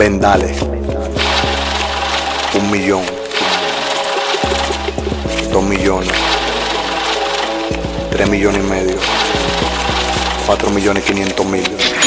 Vendale, 1 millón, 2 millones, 3 millones y medio, 4 millones 500 mil.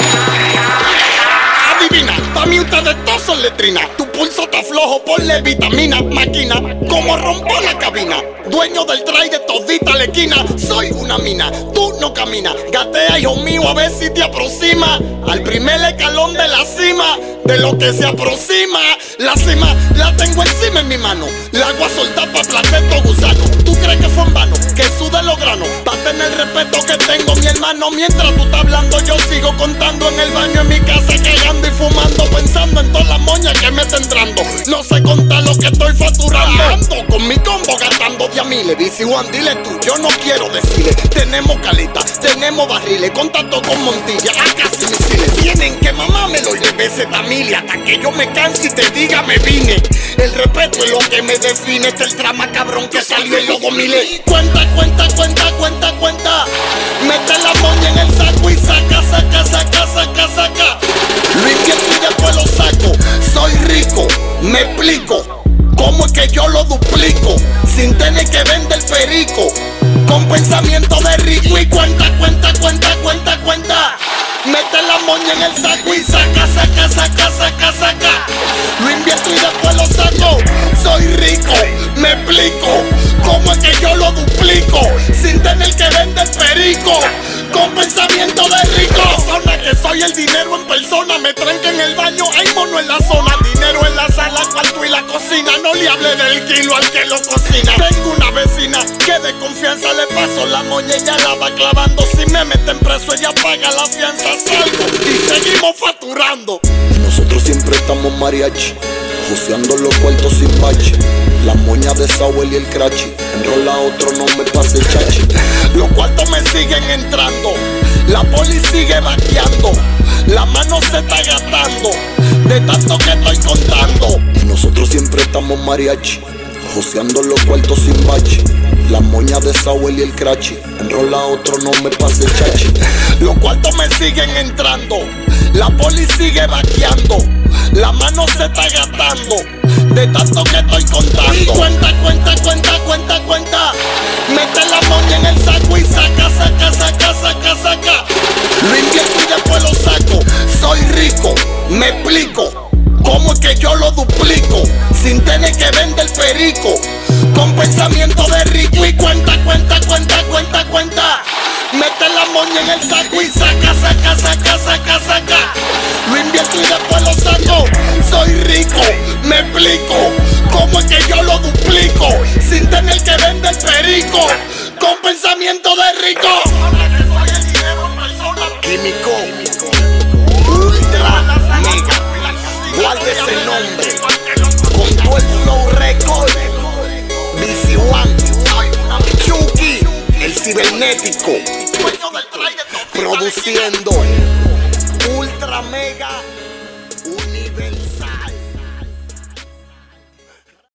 Adivina, pa' mí ustedes todos son letrinas. Tu pulso está flojo, ponle vitamina. Máquina, como rompo la cabina. Dueño del tray de todita la esquina. Soy una mina, tú no caminas. Gatea, hijo mío, a ver si te aproxima al primer escalón de la cima. De lo que se aproxima, la cima la tengo encima en mi mano. La agua solta pa' placer estos gusanos. ¿Tú crees que fue en vano? Que sude los granos pa' tener el respeto que tengo, mi hermano. Mientras tú estás hablando, yo sigo contando en el baño, en mi casa, cagando y fumando, pensando en todas las moñas que me está entrando. No sé contar lo que estoy facturando. Ando con mi combo gastando 10 miles. Bici Juan, dile tú, yo no quiero decirle. Tenemos caleta, tenemos barriles, contacto con Montilla, AK y misiles. Tienen que mamá me lo lleve ese tamil hasta que yo me canse y te diga me vine. El respeto es lo que me define. Este es el trama cabrón que salió en los 2000. Cuenta, cuenta, cuenta, cuenta, cuenta. Mete la moña en el saco y saca, saca, saca, saca, saca. Lo invierto y después lo saco. Soy rico, me explico. ¿Cómo es que yo lo duplico? Sin tener que vender perico. Con pensamiento de rico y cuenta, cuenta, cuenta, cuenta, cuenta. Mete la moña en el saco y saca, saca, saca, saca, saca. Lo invierto y después lo saco. Soy rico, me explico. ¿Cómo es que yo lo duplico? Sin tener que vender perico. Con pensamiento de rico. Zona que soy el dinero en persona. Me tranca en el baño, hay mono en la zona. Dinero en la sala, cuarto y la cocina. No le hable del kilo al que lo cocina. Tengo una vecina que de confianza le paso la moña. Ella la va clavando. Si me meten preso, ella paga la fianza. Salgo y seguimos facturando. Nosotros siempre estamos mariachi, joseando los cuartos sin bache. La moña de Sauer y el crachi. Enrola otro, no me pase chachi. Los cuartos me siguen entrando. La poli sigue vaqueando. La mano se está gastando de tanto que estoy contando. Nosotros siempre estamos mariachi, joseando los cuartos sin bache. La moña de Sauer y el crachi. Enrola otro, no me pase chachi. Los cuartos me siguen entrando. La poli sigue vaqueando. La mano se está gastando de tanto que estoy contando. Y cuenta, cuenta, cuenta, cuenta, cuenta. Mete la moña en el saco y saca, saca, saca, saca, saca. Lo invierto y después lo saco. Soy rico, me explico. ¿Cómo es que yo lo duplico? Sin tener que vender perico. Con pensamiento de rico y cuenta, cuenta, cuenta, cuenta, cuenta. Mete la moña en el saco y saca, saca, saca, saca, saca. Lo invierto y después lo saco. Soy rico, me explico. ¿Cómo es que yo lo duplico? Sin tener que vender perico. Con pensamiento de rico. Químico, ultra mega. Guarde ese nombre. Con todo el flow record. Bici Juan, Chucky, el cibernético, produciendo ultra mega.